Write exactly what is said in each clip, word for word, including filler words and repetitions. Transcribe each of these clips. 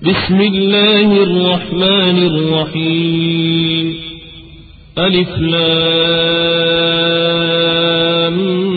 بسم الله الرحمن الرحيم ألف لام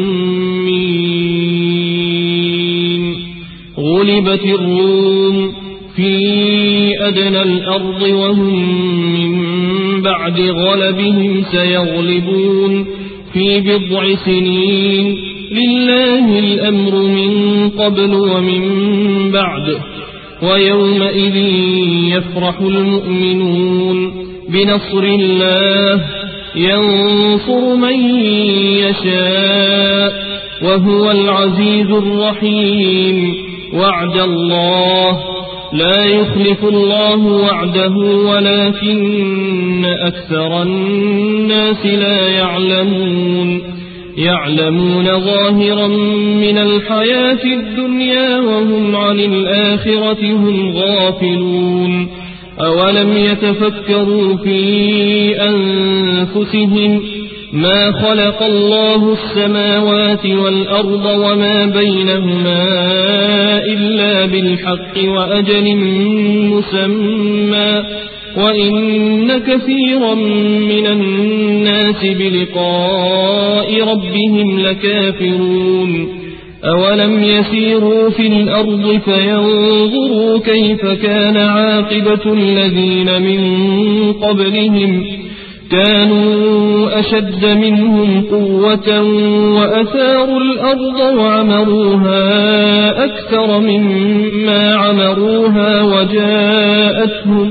ميم غلبت الروم في أدنى الأرض وهم من بعد غلبهم سيغلبون في بضع سنين لله الأمر من قبل ومن بعد ويومئذ يفرح المؤمنون بنصر الله ينصر من يشاء وهو العزيز الرحيم وعد الله لا يخلف الله وعده ولكن أكثر الناس لا يعلمون يعلمون ظاهرا من الحياة الدنيا وهم عن الآخرة هم غافلون أولم يتفكروا في أنفسهم ما خلق الله السماوات والأرض وما بينهما إلا بالحق وأجل مسمى وإن كثيرا من الناس بلقاء ربهم لكافرون أولم يسيروا في الأرض فينظروا كيف كان عاقبة الذين من قبلهم كانوا أشد منهم قوة وأثاروا الأرض وعمروها أكثر مما عمروها وجاءتهم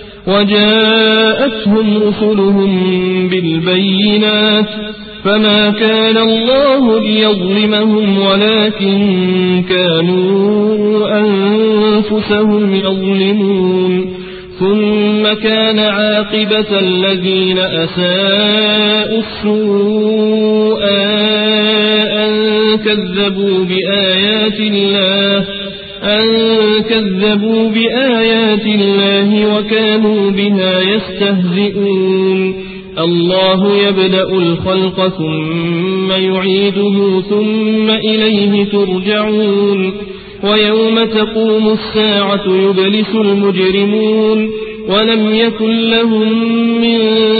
وجاءتهم رسلهم بالبينات فما كان الله ليظلمهم ولكن كانوا أنفسهم يظلمون ثم كان عاقبة الذين أساءوا السوء أن كذبوا بآيات الله أن كذبوا بآيات الله وكانوا بها يستهزئون الله يبدأ الخلق ثم يعيده ثم إليه ترجعون ويوم تقوم الساعة يبلس المجرمون ولم يكن لهم من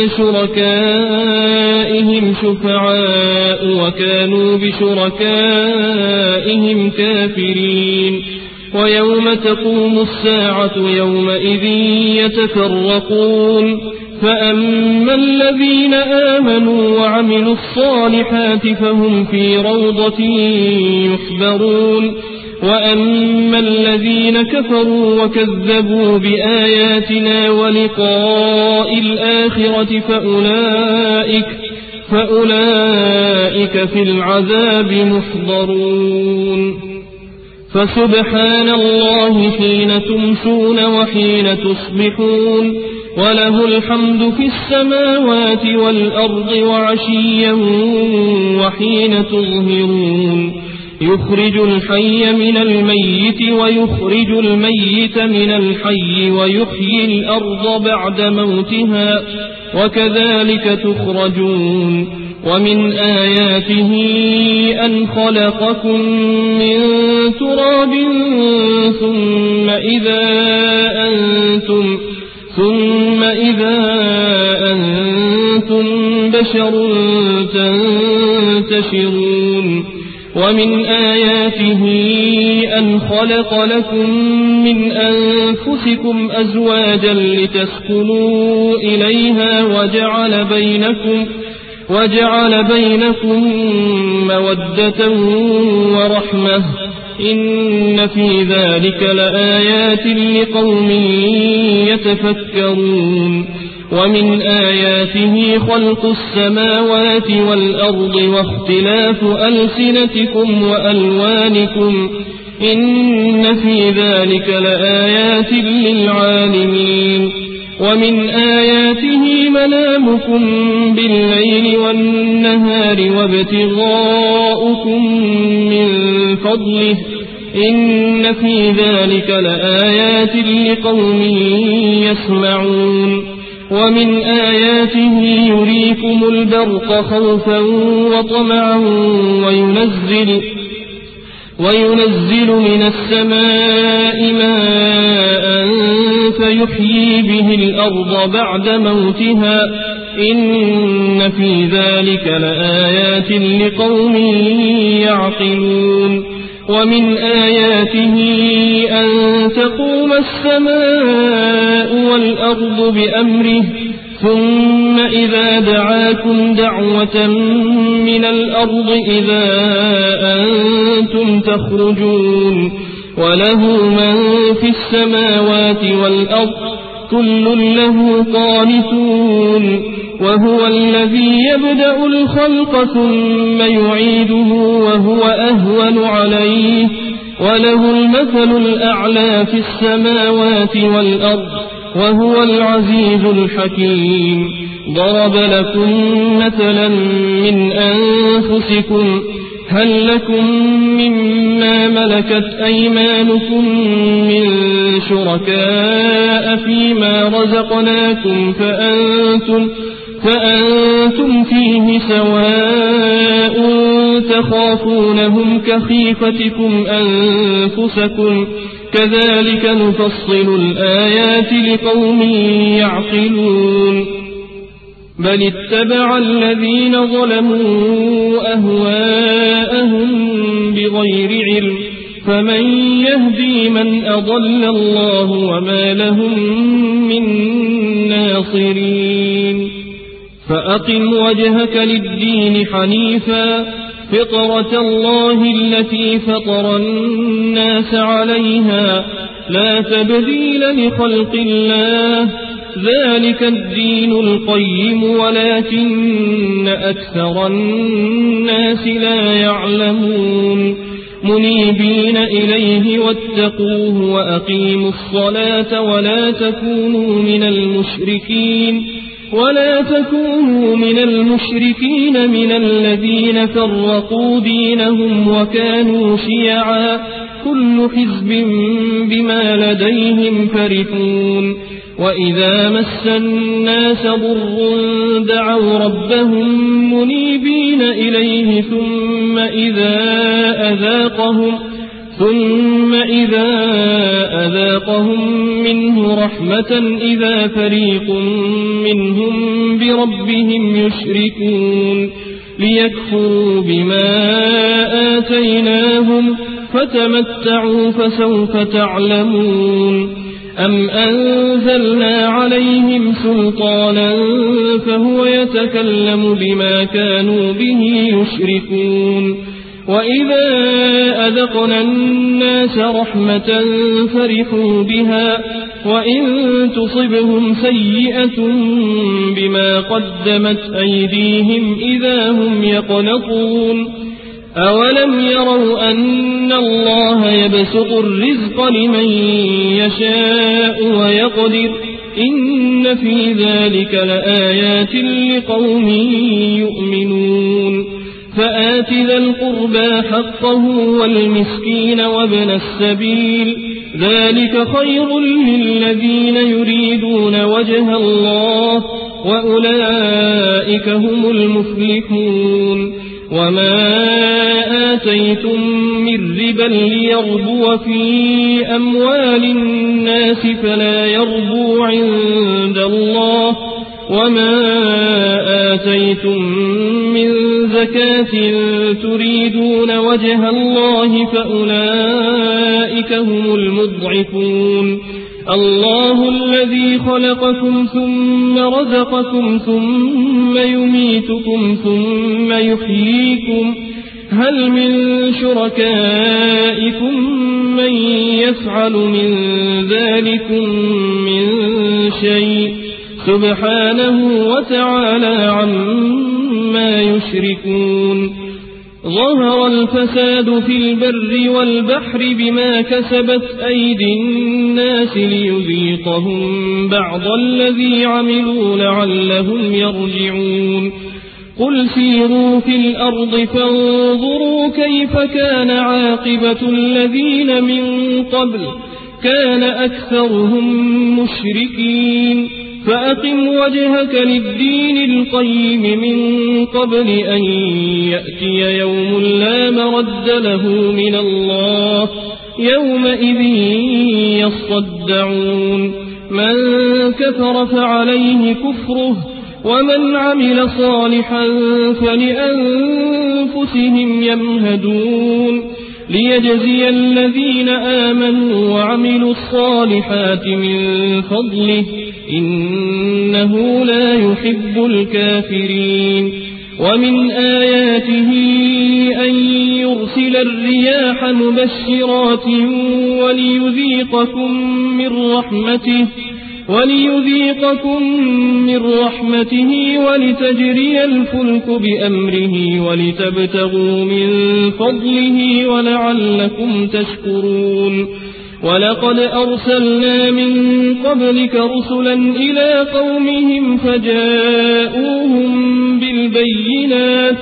شركائهم شفعاء وكانوا بشركائهم كافرين ويوم تقوم الساعة يومئذ يتفرقون فأما الذين آمنوا وعملوا الصالحات فهم في روضة يحبرون وأما الذين كفروا وكذبوا بآياتنا ولقاء الآخرة فأولئك, فأولئك في العذاب محضرون فسبحان الله حين تمسون وحين تصبحون وله الحمد في السماوات والأرض وعشيا وحين تظهرون يخرج الحي من الميت ويخرج الميت من الحي ويحيي الأرض بعد موتها وكذلك تخرجون ومن آياته أن خلقكم من تراب ثم إذا أنتم ثم إذا أنتم بشر تنتشرون ومن آياته أن خلق لكم من أنفسكم أزواجا لتسكنوا إليها وجعل بينكم وجعل بينكم مودة ورحمة إن في ذلك لآيات لقوم يتفكرون ومن آياته خلق السماوات والأرض واختلاف ألسنتكم وألوانكم إن في ذلك لآيات للعالمين ومن آياته منامكم بالليل والنهار وابتغاؤكم من فضله إن في ذلك لآيات لقوم يسمعون ومن آياته يريكم البرق خوفا وطمعا وينزل وينزل من السماء ماء يحيي به الأرض بعد موتها إن في ذلك لآيات لقوم يعقلون ومن آياته أن تقوم السماء والأرض بأمره ثم إذا دعاكم دعوة من الأرض إذا أنتم تخرجون وله من في السماوات والأرض كل له قانتون وهو الذي يبدأ الخلق ثم يعيده وهو أهون عليه وله المثل الأعلى في السماوات والأرض وهو العزيز الحكيم ضرب لكم مثلا من أنفسكم هل لكم مما ملكت أيمانكم من شركاء فيما رزقناكم فأنتم, فأنتم فيه سواء تخافونهم كخيفتكم أنفسكم كذلك نفصل الآيات لقوم يعقلون بل اتبع الذين ظلموا أهواءهم بغير علم فمن يهدي من أضل الله وما لهم من ناصرين فأقم وجهك للدين حنيفا فطرة الله التي فطر الناس عليها لا تبديل لخلق الله ذلك الدين القيم ولكن أكثر الناس لا يعلمون منيبين إليه واتقوه وأقيموا الصلاة ولا تكونوا من المشركين ولا تكونوا من المشركين من الذين فرقوا دينهم وكانوا شيعا كل حزب بما لديهم فرحون وإذا مس الناس ضر دعوا ربهم منيبين إليه ثم إذا أذاقهم ثم إذا أذاقهم منه رحمة إذا فريق منهم بربهم يشركون ليكفروا بما آتيناهم فتمتعوا فسوف تعلمون أم أنزلنا عليهم سلطانا فهو يتكلم بما كانوا به يشركون وإذا أذقنا الناس رحمة فرحوا بها وإن تصبهم سيئة بما قدمت أيديهم إذا هم يقنطون أولم يروا أن الله يبسط الرزق لمن يشاء ويقدر إن في ذلك لآيات لقوم يؤمنون فآت ذا القربى حقه والمسكين وابن السبيل ذلك خير للذين يريدون وجه الله وأولئك هم المفلحون وما آتيتم من ربا ليربو في أموال الناس فلا يربو عند الله وما آتيتم من زكاة تريدون وجه الله فأولئك هم المضعفون الله الذي خلقكم ثم رزقكم ثم يميتكم ثم يحييكم هل من شركائكم من يفعل من ذلكم من شيء سبحانه وتعالى عما يشركون ظهر الفساد في البر والبحر بما كسبت أيدي الناس ليذيقهم بعض الذي عملوا لعلهم يرجعون قل سيروا في الأرض فانظروا كيف كان عاقبة الذين من قبل كان أكثرهم مشركين فأقم وجهك للدين القيم من قبل أن يأتي يوم لا مرد له من الله يومئذ يصدعون من كفر فعليه كفره ومن عمل صالحا فلأنفسهم يمهدون ليجزي الذين آمنوا وعملوا الصالحات من فضله إنه لا يحب الكافرين ومن آياته أن يرسل الرياح مبشرات وليذيقكم من رحمته وليذيقكم من رحمته ولتجري الفلك بأمره ولتبتغوا من فضله ولعلكم تشكرون ولقد أرسلنا من قبلك رسلا إلى قومهم فجاءوهم بالبينات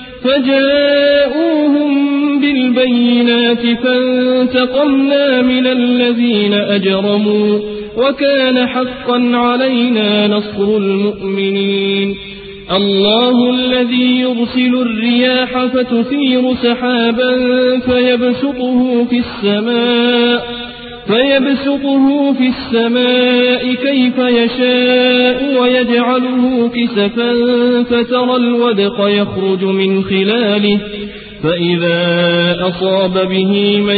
فجاءوهم بالبينات فانتقمنا من الذين أجرموا وكان حقا علينا نصر المؤمنين الله الذي يرسل الرياح فتثير سحابا فيبسطه في السماء فيبسطه في السماء كيف يشاء ويجعله كسفا فترى الودق يخرج من خلاله فإذا أصاب به من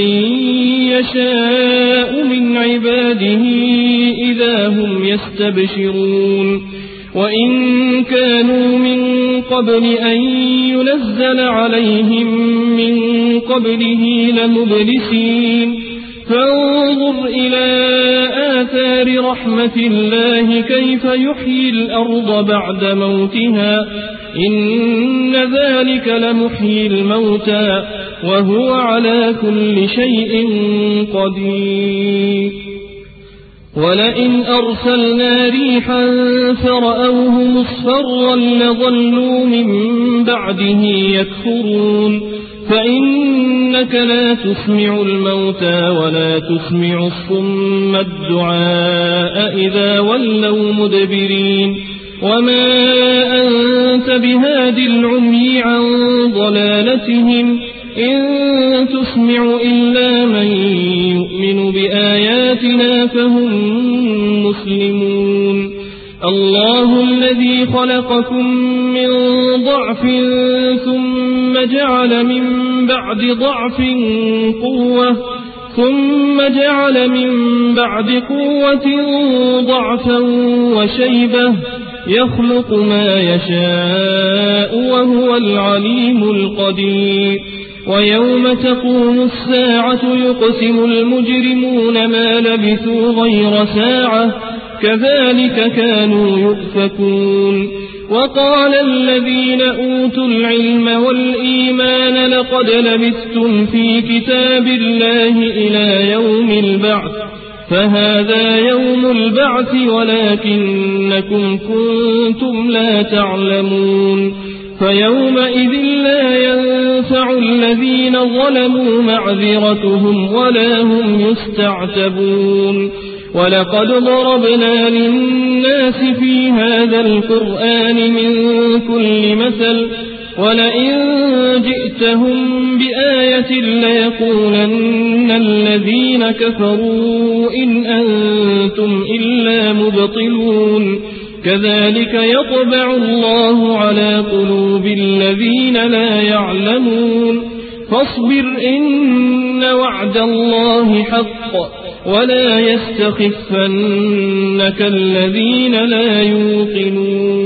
يشاء من عباده إذا هم يستبشرون وإن كانوا من قبل أن ينزل عليهم من قبله لمبلسين فانظر إلى آثار رحمة الله كيف يحيي الأرض بعد موتها إن ذلك لمحيي الموتى وهو على كل شيء قدير ولئن أرسلنا ريحا فرأوه مصفرا لظلوا من بعده يكفرون فإنك لا تسمع الموتى ولا تسمع الصم الدعاء إذا ولوا مدبرين وما أنت بهاد العمي عن ضلالتهم إن تسمع إلا من يؤمن بآياتنا فهم مسلمون الله الذي خلقكم من ضعف ثم جعل من بعد ضعف قوة ثم جعل من بعد قوة ضعفا وشيبة يخلق ما يشاء وهو العليم القدير ويوم تقوم الساعة يقسم المجرمون ما لبثوا غير ساعة كذلك كانوا يؤفكون وقال الذين أوتوا العلم والإيمان لقد لبثتم في كتاب الله إلى يوم البعث فهذا يوم البعث ولكنكم كنتم لا تعلمون فيومئذ لا ينفع الذين ظلموا معذرتهم ولا هم يستعتبون ولقد ضربنا للناس في هذا القرآن من كل مثل ولئن جئتهم بآية ليقولن الذين كفروا إن أنتم إلا مبطلون كذلك يطبع الله على قلوب الذين لا يعلمون فاصبر إن وعد الله حق ولا يستخفنك الذين لا يوقنون